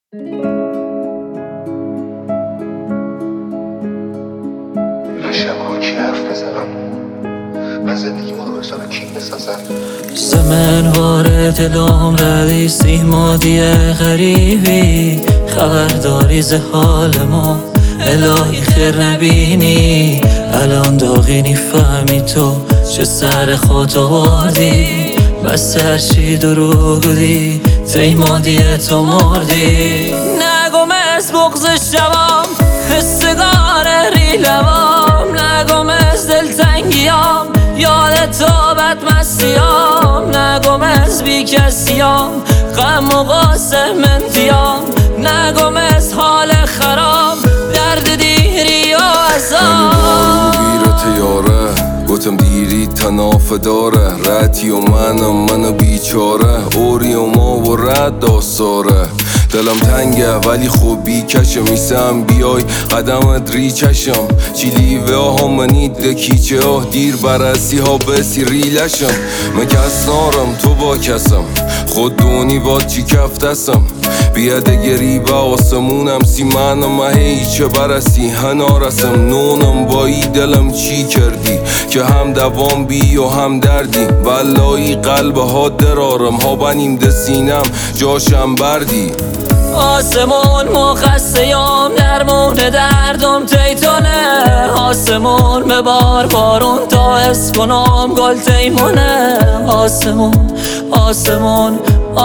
شب کی حرف بزنم؟ من زندگی رو برسانم کی بسازم؟ زمنوار دلم ردی سیمادی غریبی خبرداری ز حال ما الهی خیر نبینی الان داغینی فهمی تو چه سر خود آوردی بس هرچی دروغ بودی تیمادی تو مردی نگم از بغض شبام حسگار ریلوام نگم از دلتنگیام یاد تو بدمستیام نگم از بی کسیام غم و قاسم انتیام نگم از حال خراب درد دیری و عذاب یاره گفتم دیری تنافه داره رتی و منو بیچاره اوری و ما و رد داستاره دلم تنگه ولی خوبی کشم میسم بیای قدمت ری چشم چیلیوه ها منید دکیچه ها دیر برسی ها بسی ریلشم من کس نارم تو با کسم خود دونی با چی کفتسم بیاده گری با آسمونم سی منم هیچه برسی هنارسم نونم بایی دلم چی کردی که هم دوام بی و هم دردی والایی قلب ها درارم ها بنیم دسینم جاشم بردی آسمون مخستیام درمون دردم تیتونه آسمون ببار بارون تا حس کنم گل تیمونه آسمون آسمون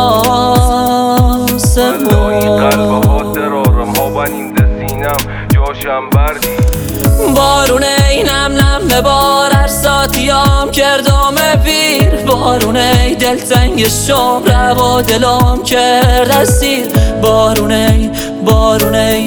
آسمون قلب ها درارم ها بنیم دسینم جاشم بردی بارونه نم نم ببار هر ساتیام کردم پیر بارونه دلتنگ شم روا دلم کرد اسیر بارونه بارونه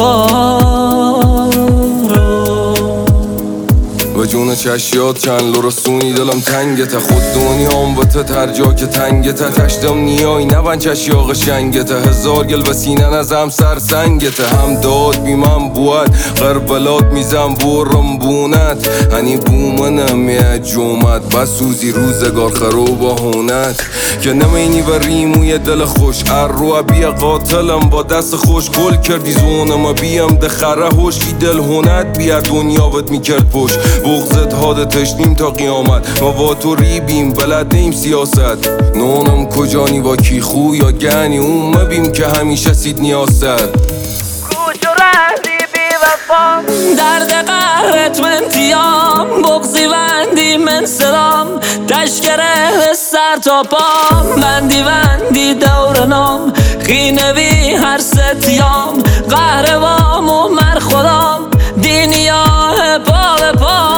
و جون چشیات چند لو رسونی دلم تنگته خود دنیام و تا تر جا که تنگته تشتم نیای نبن چشیاق شنگته هزار گل و سینن از هم سرسنگته هم داد بی من بود غربلات میزم برم بونت هنی بومنم یه جومت بسوزی روزگار خروب و هونت که نمینی و ریموی دل خوش ارروه بیا قاتلم با دست خوش گل کردی زونم بیم دخره هوشی دل هونت بیا دنیا بد میکرد پشت بغزت هاده تشنیم تا قیامت ما با تو ریبیم بلد نیم سیاست نونم کجانی با کی خو یا گنی اون مبیم که همیشه سید نیاست کوچ و رهدی بی وفا درد قهرت من تیام بغزی وندی من سلام تشکره سر تا پام بندی دور نام خینه بی هر ستیام قهروام و مر خودام دینیاه پا به پا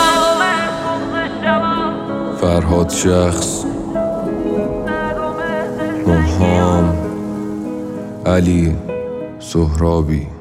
فرهاد شخص مهام علی سهرابی